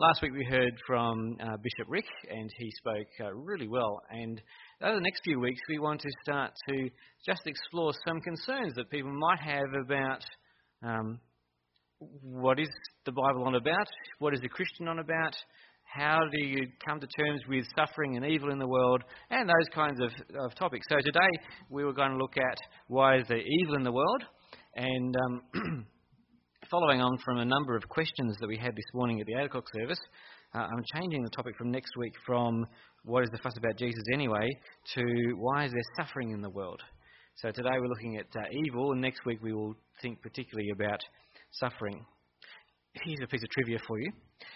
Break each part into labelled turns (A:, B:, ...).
A: Last week we heard from Bishop Rick, and he spoke really well. And over the next few weeks we want to start to just explore some concerns that people might have about what is the Bible on about, what is the Christian on about, how do you come to terms with suffering and evil in the world, and those kinds of topics. So today we were going to look at why is there evil in the world, and following on from a number of questions that we had this morning at the 8 o'clock service, I'm changing the topic from next week from what is the fuss about Jesus anyway to why is there suffering in the world. So today we're looking at evil, and next week we will think particularly about suffering. Here's a piece of trivia for you.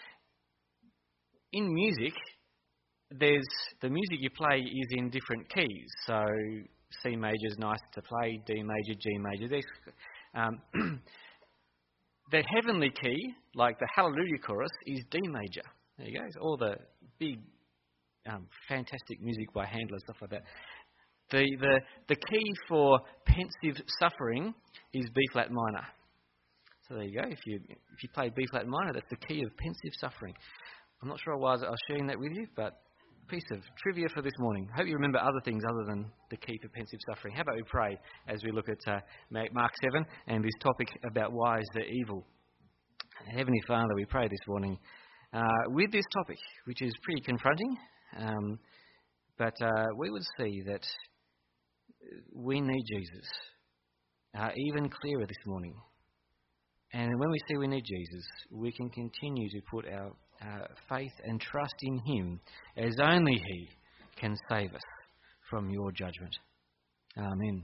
A: In music, the music you play is in different keys. So C major is nice to play, D major, G major. The heavenly key, like the Hallelujah chorus, is D major. There you go. It's all the big, fantastic music by Handel and stuff like that. The key for pensive suffering is B flat minor. So there you go. If you play B flat minor, that's the key of pensive suffering. I'm not sure why I was sharing that with you, but a piece of trivia for this morning. I hope you remember other things other than the key for pensive suffering. How about we pray as we look at Mark 7 and this topic about why is there evil. Heavenly Father, we pray this morning with this topic, which is pretty confronting, but we would see that we need Jesus even clearer this morning. And when we see we need Jesus, we can continue to put our faith and trust in Him as only He can save us from your judgment. Amen.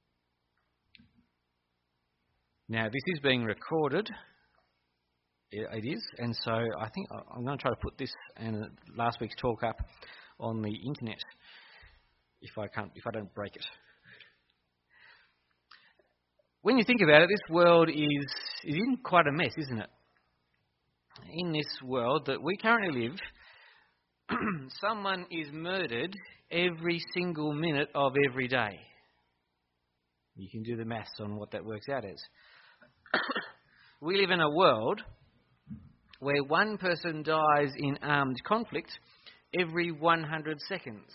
A: Now, this is being recorded. It is, and so I think I'm going to try to put this and last week's talk up on the internet if I don't break it. When you think about it, this world is in quite a mess, isn't it? In this world that we currently live, someone is murdered every single minute of every day. You can do the maths on what that works out as. We live in a world where one person dies in armed conflict every 100 seconds.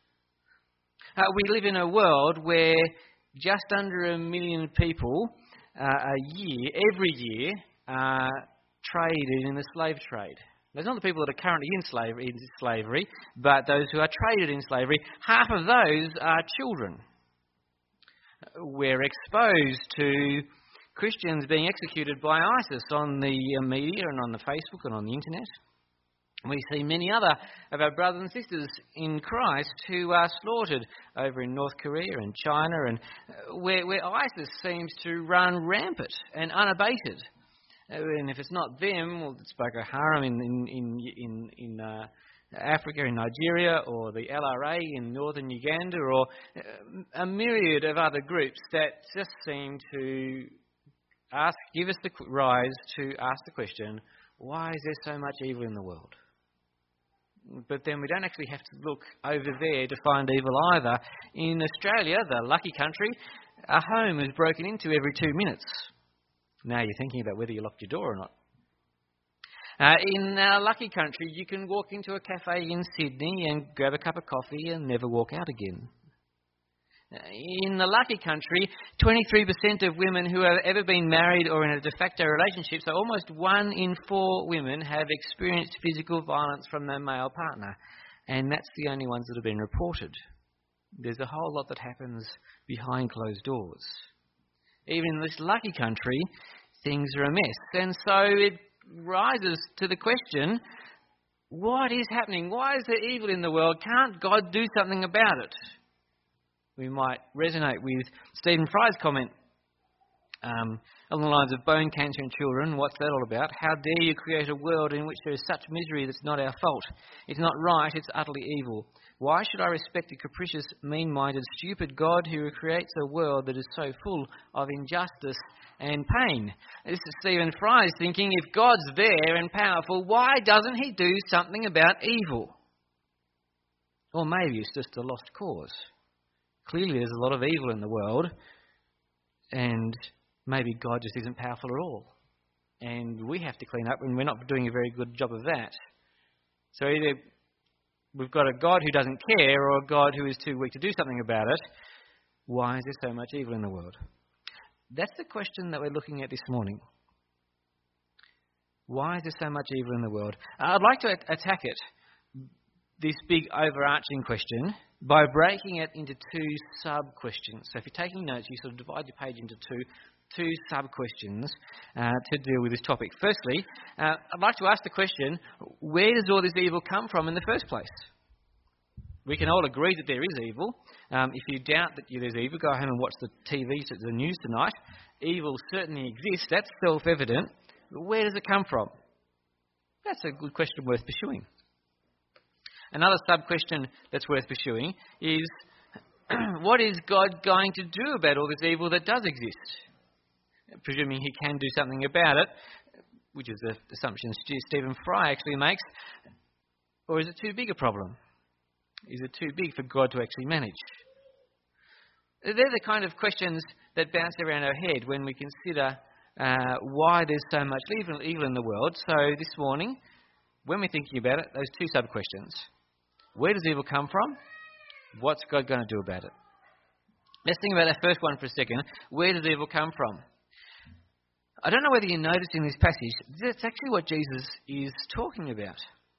A: We live in a world where just under 1 million people every year are traded in the slave trade. Those are not the people that are currently in slavery, but those who are traded in slavery. Half of those are children. We're exposed to Christians being executed by ISIS on the media and on the Facebook and on the internet. We see many other of our brothers and sisters in Christ who are slaughtered over in North Korea and China, and where ISIS seems to run rampant and unabated. And if it's not them, well, it's Boko Haram in Africa, in Nigeria, or the LRA in northern Uganda, or a myriad of other groups that just seem to give us the rise to ask the question, why is there so much evil in the world? But then we don't actually have to look over there to find evil either. In Australia, the lucky country, a home is broken into every 2 minutes. Now you're thinking about whether you locked your door or not. In our lucky country, you can walk into a cafe in Sydney and grab a cup of coffee and never walk out again. In the lucky country, 23% of women who have ever been married or in a de facto relationship, so almost 1 in 4 women, have experienced physical violence from their male partner. And that's the only ones that have been reported. There's a whole lot that happens behind closed doors. Even in this lucky country, things are a mess. And so it rises to the question, what is happening? Why is there evil in the world? Can't God do something about it? We might resonate with Stephen Fry's comment along the lines of bone cancer in children. What's that all about? How dare you create a world in which there is such misery that's not our fault? It's not right, it's utterly evil. Why should I respect a capricious, mean-minded, stupid God who creates a world that is so full of injustice and pain? This is Stephen Fry's thinking, if God's there and powerful, why doesn't he do something about evil? Or maybe it's just a lost cause. Clearly there's a lot of evil in the world, and maybe God just isn't powerful at all. and we have to clean up, and we're not doing a very good job of that. So either we've got a God who doesn't care or a God who is too weak to do something about it. Why is there so much evil in the world? That's the question that we're looking at this morning. Why is there so much evil in the world? I'd like to attack it, this big overarching question, by breaking it into two sub-questions. So if you're taking notes, you sort of divide your page into two sub-questions to deal with this topic. Firstly, I'd like to ask the question, where does all this evil come from in the first place? We can all agree that there is evil. If you doubt that there's evil, go home and watch the TV, the news tonight. Evil certainly exists. That's self-evident. But where does it come from? That's a good question worth pursuing. Another sub-question that's worth pursuing is, what is God going to do about all this evil that does exist? Presuming he can do something about it, which is the assumption Stephen Fry actually makes. Or is it too big a problem? Is it too big for God to actually manage? They're the kind of questions that bounce around our head when we consider why there's so much evil in the world. So this morning, when we're thinking about it, those two sub-questions. Where does evil come from? What's God going to do about it? Let's think about that first one for a second. Where does evil come from? I don't know whether you noticed in this passage, that's actually what Jesus is talking about.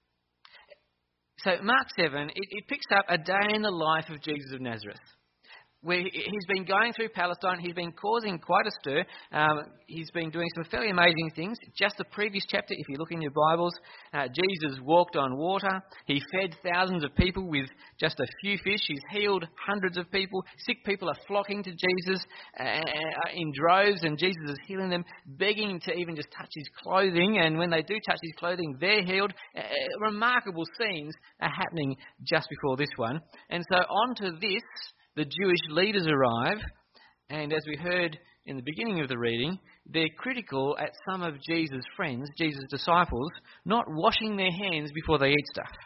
A: So Mark 7, it picks up a day in the life of Jesus of Nazareth, where he's been going through Palestine. He's been causing quite a stir. He's been doing some fairly amazing things. Just the previous chapter, if you look in your Bibles, Jesus walked on water. He fed thousands of people with just a few fish. He's healed hundreds of people. Sick people are flocking to Jesus in droves, and Jesus is healing them, begging to even just touch his clothing. And when they do touch his clothing, they're healed. Remarkable scenes are happening just before this one. And so on to this, the Jewish leaders arrive, and as we heard in the beginning of the reading, they're critical at some of Jesus' friends, Jesus' disciples, not washing their hands before they eat stuff.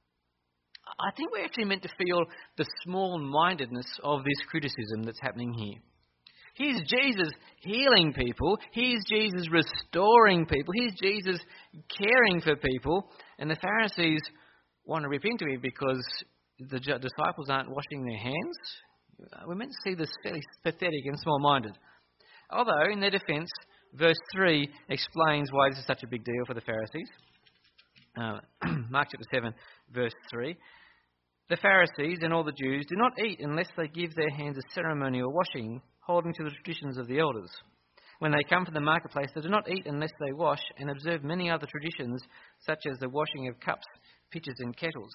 A: I think we're actually meant to feel the small-mindedness of this criticism that's happening here. Here's Jesus healing people. Here's Jesus restoring people. Here's Jesus caring for people. And the Pharisees want to rip into him because the disciples aren't washing their hands. We're meant to see this fairly pathetic and small-minded. Although, in their defence, verse 3 explains why this is such a big deal for the Pharisees. Mark chapter 7, verse 3. The Pharisees and all the Jews do not eat unless they give their hands a ceremonial washing, holding to the traditions of the elders. When they come from the marketplace, they do not eat unless they wash and observe many other traditions, such as the washing of cups, pitchers and kettles.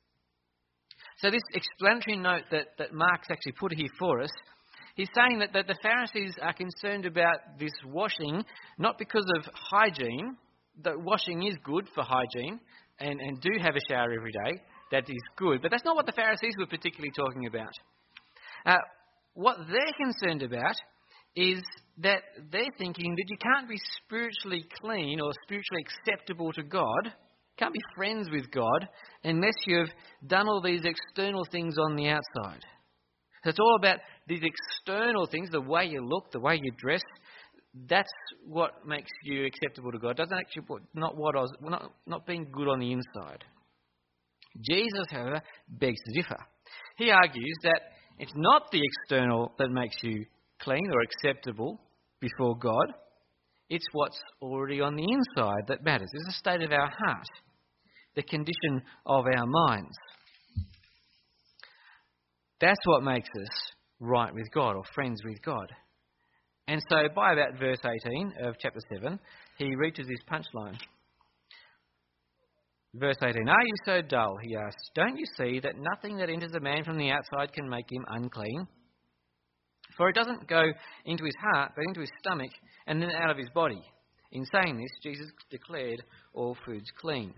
A: So this explanatory note that Mark's actually put here for us, he's saying that the Pharisees are concerned about this washing, not because of hygiene, that washing is good for hygiene, and do have a shower every day, that is good, but that's not what the Pharisees were particularly talking about. What they're concerned about is that they're thinking that you can't be spiritually clean or spiritually acceptable to God, can't be friends with God, unless you've done all these external things on the outside. So it's all about these external things, the way you look, the way you dress. That's what makes you acceptable to God. Doesn't actually not being good on the inside. Jesus, however, begs to differ. He argues that it's not the external that makes you clean or acceptable before God. It's what's already on the inside that matters. It's the state of our heart, the condition of our minds. That's what makes us right with God or friends with God. And so by about verse 18 of chapter 7, he reaches his punchline. Verse 18, "Are you so dull?" he asks. "Don't you see that nothing that enters a man from the outside can make him unclean? For it doesn't go into his heart, but into his stomach, and then out of his body." In saying this, Jesus declared all foods clean.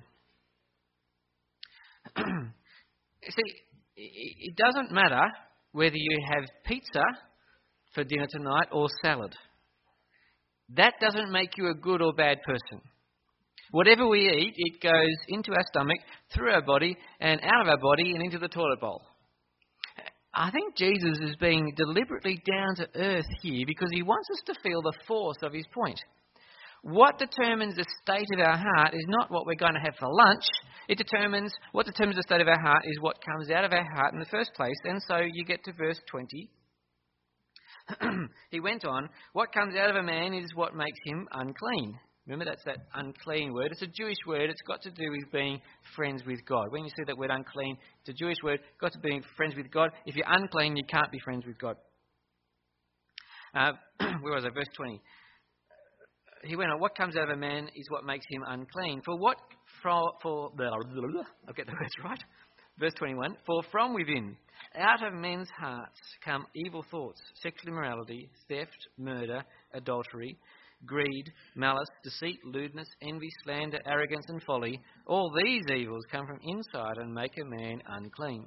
A: See, it doesn't matter whether you have pizza for dinner tonight or salad. That doesn't make you a good or bad person. Whatever we eat, it goes into our stomach, through our body, and out of our body, and into the toilet bowl. I think Jesus is being deliberately down to earth here because he wants us to feel the force of his point. What determines the state of our heart is not what we're going to have for lunch. What determines the state of our heart is what comes out of our heart in the first place. And so you get to verse 20. He went on, what comes out of a man is what makes him unclean. Remember, that's that unclean word. It's a Jewish word. It's got to do with being friends with God. When you see that word unclean, it's a Jewish word. Got to be friends with God. If you're unclean, you can't be friends with God. Where was I? Verse 20. He went on, what comes out of a man is what makes him unclean. I'll get the words right. Verse 21. For from within, out of men's hearts come evil thoughts, sexual immorality, theft, murder, adultery, greed, malice, deceit, lewdness, envy, slander, arrogance and folly. All these evils come from inside and make a man unclean.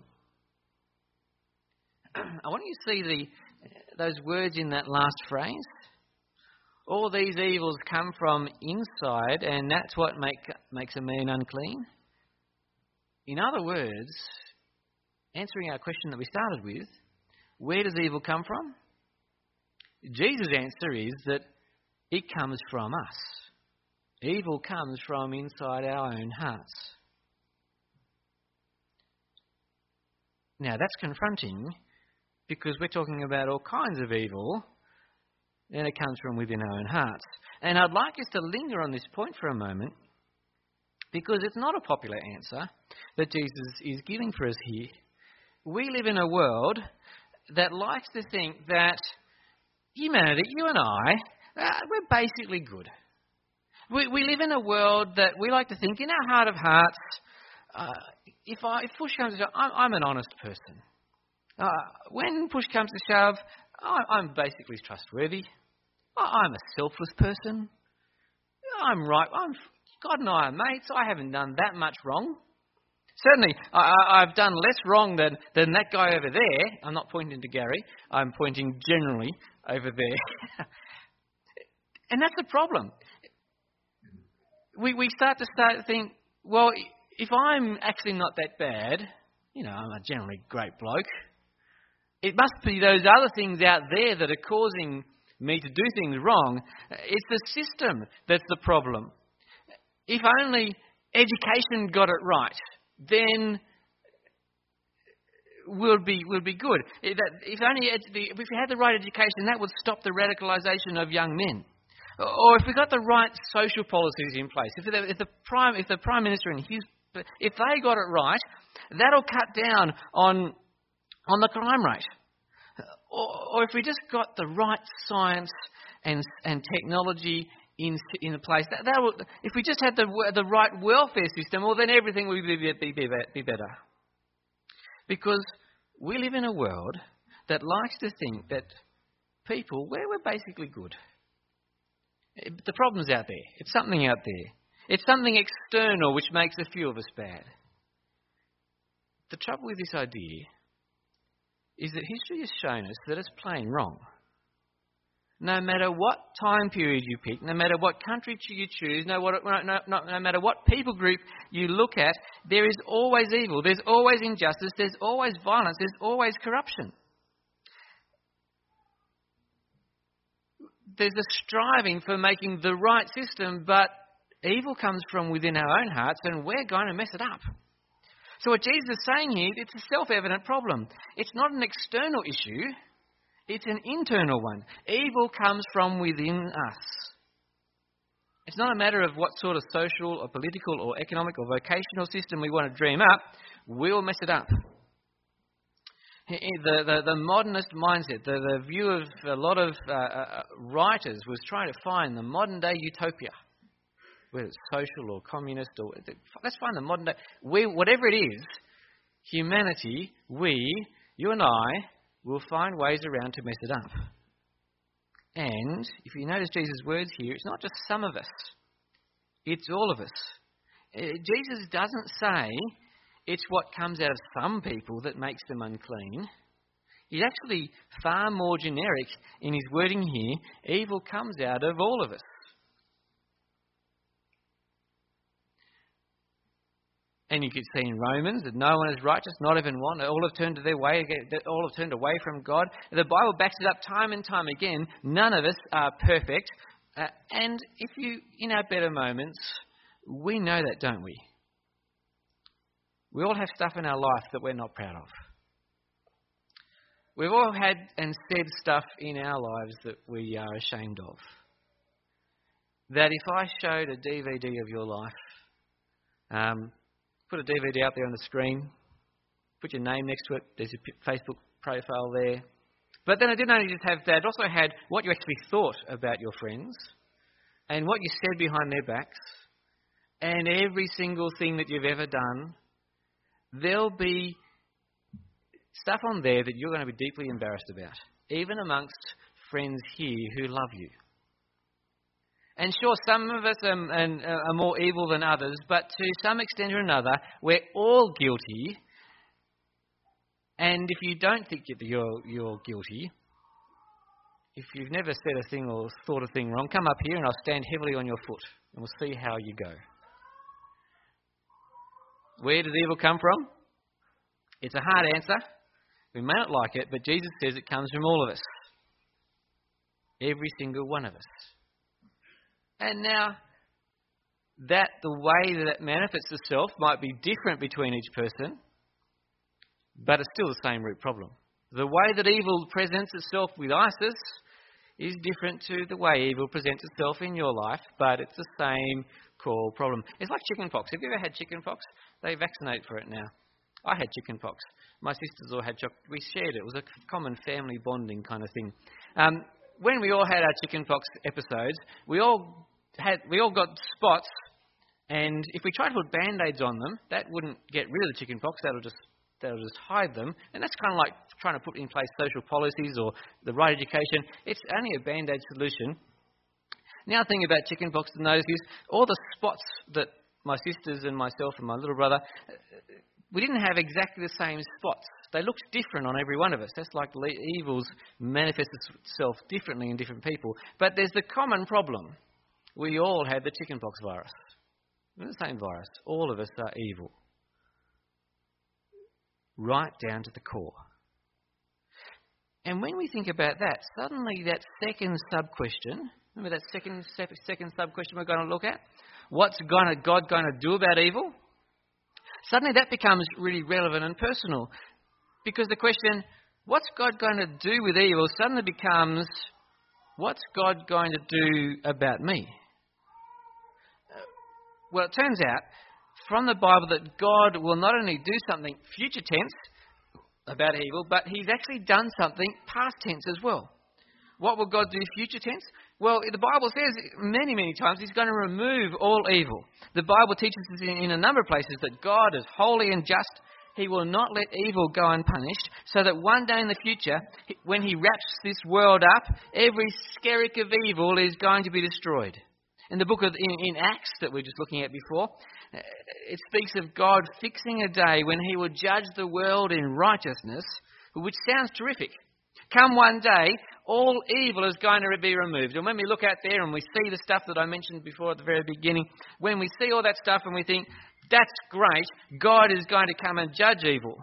A: I want you to see those words in that last phrase. All these evils come from inside, and that's what makes a man unclean. In other words, answering our question that we started with, where does evil come from? Jesus' answer is that it comes from us. Evil comes from inside our own hearts. Now, that's confronting because we're talking about all kinds of evil, and it comes from within our own hearts. And I'd like us to linger on this point for a moment because it's not a popular answer that Jesus is giving for us here. We live in a world that likes to think that humanity, you and I, we're basically good. We live in a world that we like to think in our heart of hearts, if push comes to shove, I'm an honest person. When push comes to shove, I'm basically trustworthy. I'm a selfless person. I'm right. God and I are mates. I haven't done that much wrong. Certainly, I've done less wrong than that guy over there. I'm not pointing to Gary. I'm pointing generally over there. And that's the problem. We start to think, well, if I'm actually not that bad, I'm a generally great bloke, it must be those other things out there that are causing me to do things wrong. It's the system that's the problem. If only education got it right, then we'll be good. If we had the right education, that would stop the radicalisation of young men. Or if we got the right social policies in place, if the Prime Minister and if they got it right, that'll cut down on the crime rate. Or if we just got the right science and technology in place, if we just had the right welfare system, well, then everything would be better. Because we live in a world that likes to think that people, we're basically good. The problem's out there. It's something out there. It's something external which makes a few of us bad. The trouble with this idea is that history has shown us that it's plain wrong. No matter what time period you pick, no matter what country you choose, no matter what people group you look at, there is always evil, there's always injustice, there's always violence, there's always corruption. There's a striving for making the right system, but evil comes from within our own hearts and we're going to mess it up. So what Jesus is saying here, it's a self-evident problem. It's not an external issue, it's an internal one. Evil comes from within us. It's not a matter of what sort of social or political or economic or vocational system we want to dream up. We'll mess it up. The modernist mindset, the view of a lot of writers was trying to find the modern day utopia, whether it's social or communist, or let's find the modern day. Whatever it is, humanity, you and I, will find ways around to mess it up. And if you notice Jesus' words here, it's not just some of us, it's all of us. Jesus doesn't say it's what comes out of some people that makes them unclean. He's actually far more generic in his wording here. Evil comes out of all of us. And you could see in Romans that no one is righteous, not even one. All have turned to their way, all have turned away from God. The Bible backs it up time and time again. None of us are perfect. And if you, in our better moments, we know that, don't we? We all have stuff in our life that we're not proud of. We've all had and said stuff in our lives that we are ashamed of. That if I showed a DVD of your life, put a DVD out there on the screen, put your name next to it, there's your Facebook profile there. But then I didn't only just have that, it also had what you actually thought about your friends and what you said behind their backs and every single thing that you've ever done. There'll be stuff on there that you're going to be deeply embarrassed about, even amongst friends here who love you. And sure, some of us are more evil than others, but to some extent or another, we're all guilty. And if you don't think that you're guilty, if you've never said a thing or thought a thing wrong, come up here and I'll stand heavily on your foot and we'll see how you go. Where does evil come from? It's a hard answer. We may not like it, but Jesus says it comes from all of us. Every single one of us. And now, that the way that it manifests itself might be different between each person, but it's still the same root problem. The way that evil presents itself with ISIS is different to the way evil presents itself in your life, but it's the same core problem. It's like chickenpox. Have you ever had chickenpox? They vaccinate for it now. I had chickenpox. My sisters all had we shared it. It was a common family bonding kind of thing. When we all had our chickenpox episodes, we all got spots, and if we tried to put band-aids on them, that wouldn't get rid of the chickenpox. That'll just hide them. And that's kind of like trying to put in place social policies or the right education. It's only a band-aid solution. Now, the thing about chickenpox to notice is all the spots that my sisters and myself and my little brother, we didn't have exactly the same spots. They looked different on every one of us. That's like evils manifest itself differently in different people. But there's the common problem. We all had the chickenpox virus. We're the same virus. All of us are evil. Right down to the core. And when we think about that, suddenly that second sub-question, remember that second sub-question we're going to look at? What's God going to do about evil? Suddenly that becomes really relevant and personal. Because the question, what's God going to do with evil, suddenly becomes, what's God going to do about me? Well, it turns out from the Bible that God will not only do something future tense about evil, but he's actually done something past tense as well. What will God do future tense? Well, the Bible says many, many times he's going to remove all evil. The Bible teaches us in a number of places that God is holy and just. He will not let evil go unpunished, so that one day in the future, when he wraps this world up, every skerrick of evil is going to be destroyed. In the book in Acts that we were just looking at before, it speaks of God fixing a day when he will judge the world in righteousness, which sounds terrific. Come one day, all evil is going to be removed. And when we look out there and we see the stuff that I mentioned before at the very beginning, when we see all that stuff and we think, that's great, God is going to come and judge evil.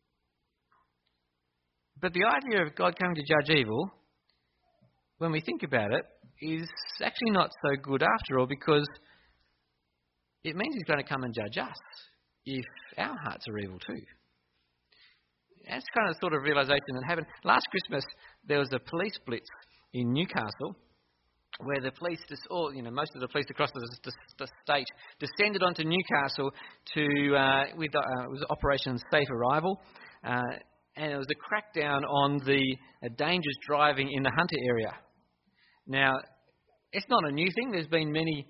A: But the idea of God coming to judge evil, when we think about it, is actually not so good after all, because it means he's going to come and judge us if our hearts are evil too. That's kind of the sort of realisation that happened. Last Christmas, there was a police blitz in Newcastle where the police, most of the police across the state descended onto Newcastle it was Operation Safe Arrival, and it was a crackdown on the dangerous driving in the Hunter area. Now, it's not a new thing. There's been many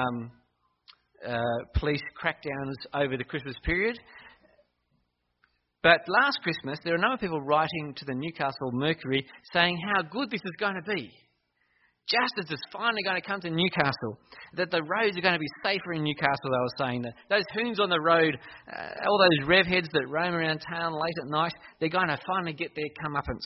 A: police crackdowns over the Christmas period. But last Christmas, there were a number of people writing to the Newcastle Mercury saying how good this is going to be. Justice is finally going to come to Newcastle. That the roads are going to be safer in Newcastle, they were saying. That those hoons on the road, all those rev heads that roam around town late at night, they're going to finally get their comeuppance.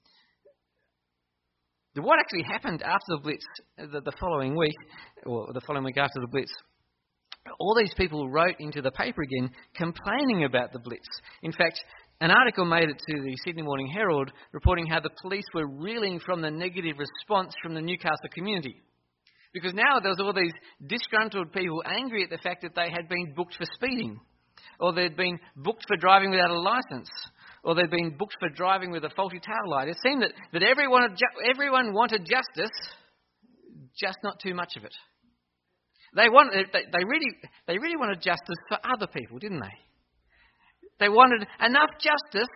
A: What actually happened after the Blitz the following week, or the following week after the Blitz, all these people wrote into the paper again complaining about the Blitz. In fact, an article made it to the Sydney Morning Herald reporting how the police were reeling from the negative response from the Newcastle community. Because now there was all these disgruntled people angry at the fact that they had been booked for speeding, or they'd been booked for driving without a licence, or they'd been booked for driving with a faulty tail light. It seemed that everyone wanted justice, just not too much of it. They really wanted justice for other people, didn't they? They wanted enough justice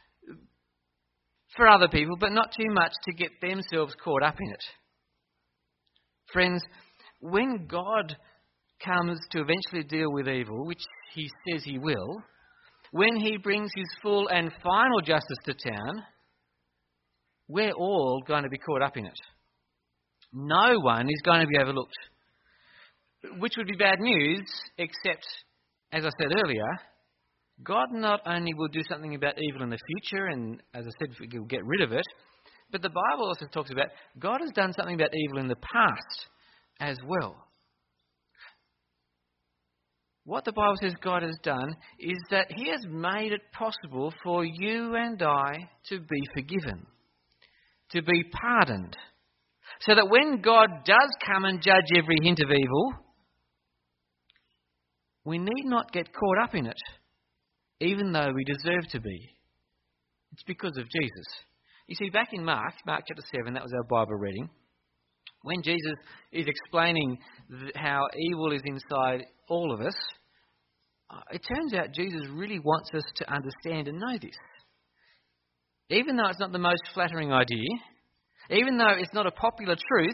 A: for other people, but not too much to get themselves caught up in it. Friends, when God comes to eventually deal with evil, which he says he will, when he brings his full and final justice to town, we're all going to be caught up in it. No one is going to be overlooked. Which would be bad news, except, as I said earlier, God not only will do something about evil in the future, and as I said, he'll get rid of it, but the Bible also talks about God has done something about evil in the past as well. What the Bible says God has done is that he has made it possible for you and I to be forgiven, to be pardoned, so that when God does come and judge every hint of evil, we need not get caught up in it, even though we deserve to be. It's because of Jesus. You see, back in Mark chapter 7, that was our Bible reading, when Jesus is explaining how evil is inside all of us, it turns out Jesus really wants us to understand and know this. Even though it's not the most flattering idea, even though it's not a popular truth,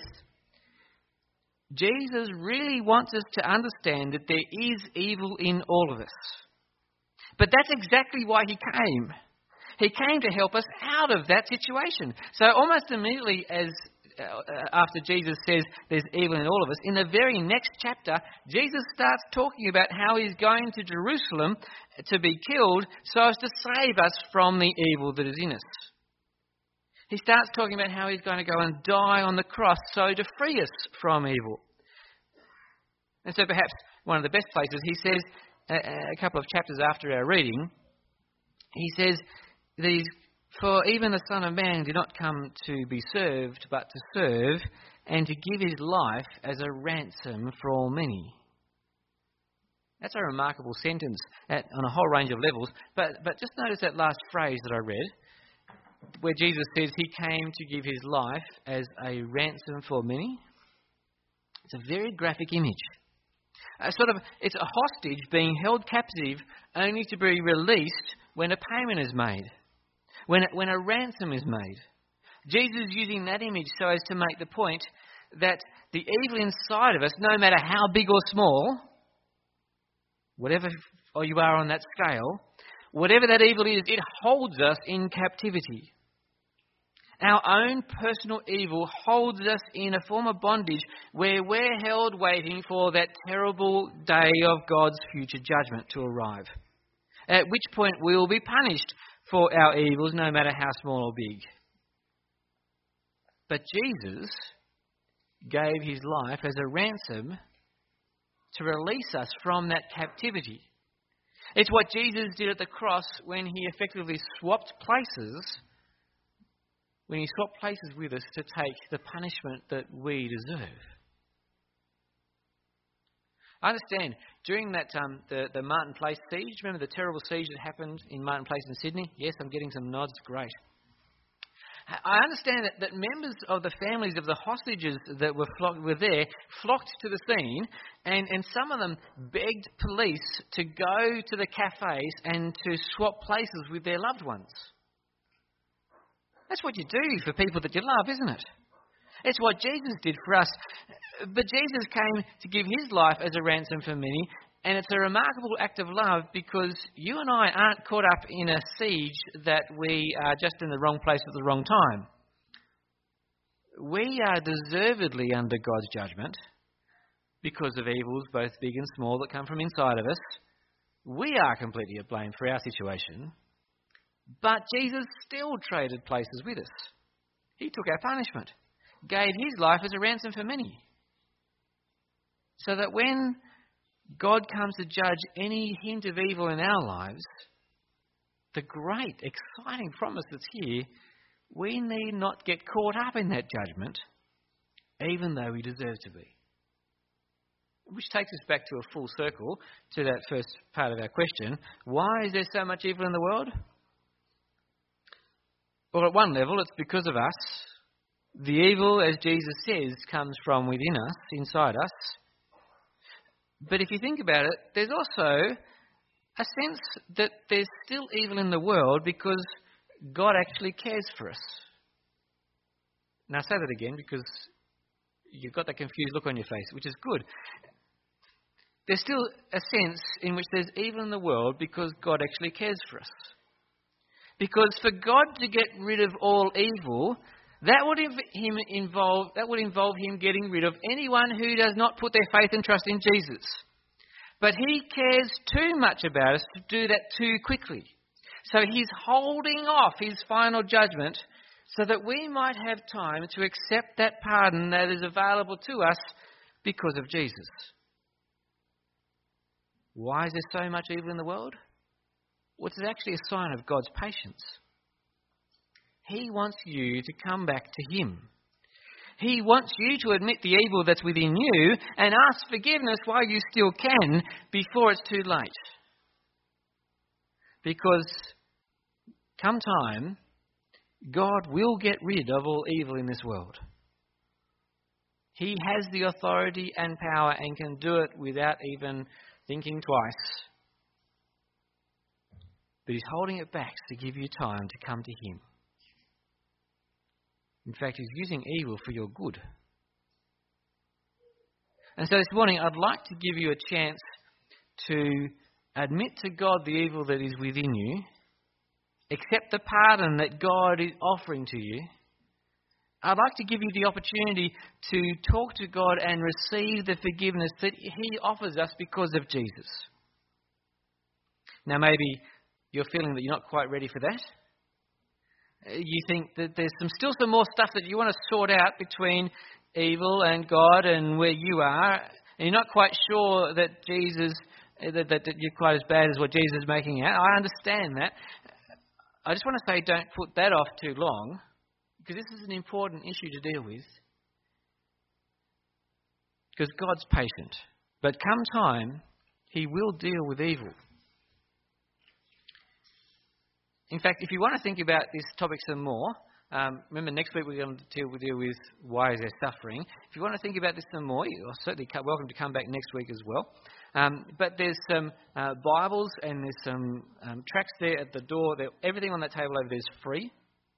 A: Jesus really wants us to understand that there is evil in all of us. But that's exactly why he came. He came to help us out of that situation. So almost immediately after Jesus says there's evil in all of us, in the very next chapter, Jesus starts talking about how he's going to Jerusalem to be killed so as to save us from the evil that is in us. He starts talking about how he's going to go and die on the cross so to free us from evil. And so perhaps one of the best places, he says, a couple of chapters after our reading, he says, "For even the Son of Man did not come to be served, but to serve, and to give his life as a ransom for all many." That's a remarkable sentence on a whole range of levels. But just notice that last phrase that I read, where Jesus says he came to give his life as a ransom for many. It's a very graphic image. It's a hostage being held captive only to be released when a payment is made, when a ransom is made. Jesus is using that image so as to make the point that the evil inside of us, no matter how big or small, whatever you are on that scale, whatever that evil is, it holds us in captivity. Our own personal evil holds us in a form of bondage where we're held waiting for that terrible day of God's future judgment to arrive, at which point we will be punished for our evils, no matter how small or big. But Jesus gave his life as a ransom to release us from that captivity. It's what Jesus did at the cross when he effectively swapped places with us to take the punishment that we deserve. I understand, during that the Martin Place siege, remember the terrible siege that happened in Martin Place in Sydney? Yes, I'm getting some nods, great. I understand that members of the families of the hostages that were flocked to the scene, and some of them begged police to go to the cafes and to swap places with their loved ones. That's what you do for people that you love, isn't it? It's what Jesus did for us. But Jesus came to give his life as a ransom for many, and it's a remarkable act of love because you and I aren't caught up in a siege that we are just in the wrong place at the wrong time. We are deservedly under God's judgment because of evils, both big and small, that come from inside of us. We are completely to blame for our situation. But Jesus still traded places with us. He took our punishment, gave his life as a ransom for many. So that when God comes to judge any hint of evil in our lives, the great, exciting promise that's here, we need not get caught up in that judgment, even though we deserve to be. Which takes us back to a full circle to that first part of our question. Why is there so much evil in the world? Well, at one level, it's because of us. The evil, as Jesus says, comes from within us, inside us. But if you think about it, there's also a sense that there's still evil in the world because God actually cares for us. Now, I say that again because you've got that confused look on your face, which is good. There's still a sense in which there's evil in the world because God actually cares for us. Because for God to get rid of all evil, that would involve him getting rid of anyone who does not put their faith and trust in Jesus. But he cares too much about us to do that too quickly. So he's holding off his final judgment so that we might have time to accept that pardon that is available to us because of Jesus. Why is there so much evil in the world? Well, it's actually a sign of God's patience. He wants you to come back to him. He wants you to admit the evil that's within you and ask forgiveness while you still can before it's too late. Because come time, God will get rid of all evil in this world. He has the authority and power and can do it without even thinking twice. But he's holding it back to give you time to come to him. In fact, he's using evil for your good. And so this morning, I'd like to give you a chance to admit to God the evil that is within you, accept the pardon that God is offering to you. I'd like to give you the opportunity to talk to God and receive the forgiveness that he offers us because of Jesus. Now, maybe you're feeling that you're not quite ready for that. You think that there's still some more stuff that you want to sort out between evil and God and where you are, and you're not quite sure that Jesus, that you're quite as bad as what Jesus is making out. I understand that. I just want to say don't put that off too long, because this is an important issue to deal with. Because God's patient. But come time, he will deal with evil. In fact, if you want to think about this topic some more, remember next week we're going to deal with why is there suffering. If you want to think about this some more, you're certainly welcome to come back next week as well. But there's some Bibles and there's some tracts there at the door. Everything on that table over there is free.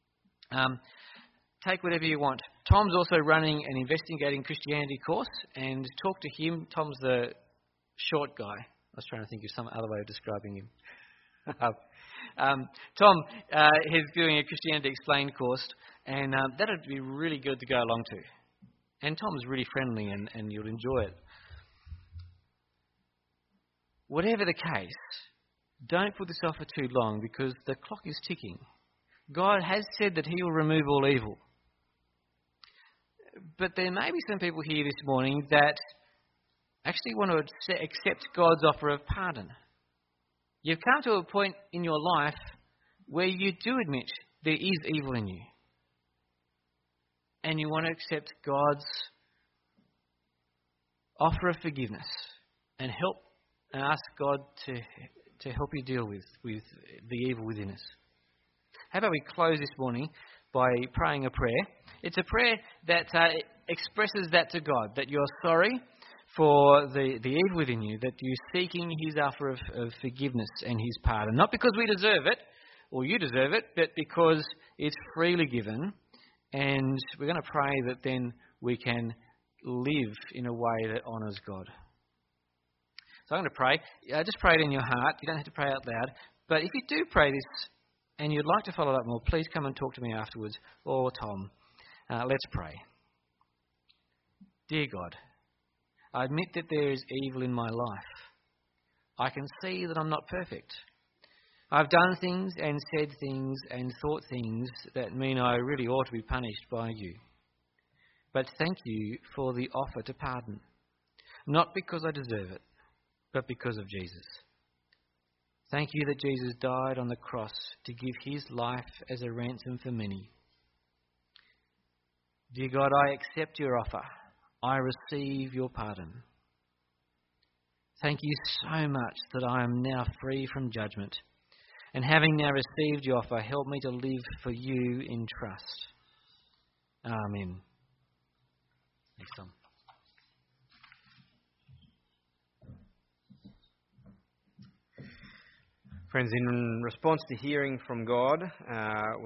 A: Take whatever you want. Tom's also running an Investigating Christianity course, and talk to him. Tom's the short guy. I was trying to think of some other way of describing him. Tom is doing a Christianity Explained course, and that would be really good to go along to. And Tom's really friendly, and you'll enjoy it. Whatever the case, don't put this off for too long, because the clock is ticking. God has said that he will remove all evil. But there may be some people here this morning that actually want to accept God's offer of pardon. You've come to a point in your life where you do admit there is evil in you. And you want to accept God's offer of forgiveness and ask God to help you deal with the evil within us. How about we close this morning by praying a prayer? It's a prayer that expresses that to God, that you're sorry for the evil within you, that you're seeking his offer of forgiveness and his pardon. Not because we deserve it, or you deserve it, but because it's freely given. And we're going to pray that then we can live in a way that honours God. So I'm going to pray. Just pray it in your heart. You don't have to pray out loud. But if you do pray this and you'd like to follow up more, please come and talk to me afterwards, or Tom. Let's pray. Dear God, I admit that there is evil in my life. I can see that I'm not perfect. I've done things and said things and thought things that mean I really ought to be punished by you. But thank you for the offer to pardon. Not because I deserve it, but because of Jesus. Thank you that Jesus died on the cross to give his life as a ransom for many. Dear God, I accept your offer. I receive your pardon. Thank you so much that I am now free from judgment. And having now received your offer, help me to live for you in trust. Amen. Excellent.
B: Friends, in response to hearing from God,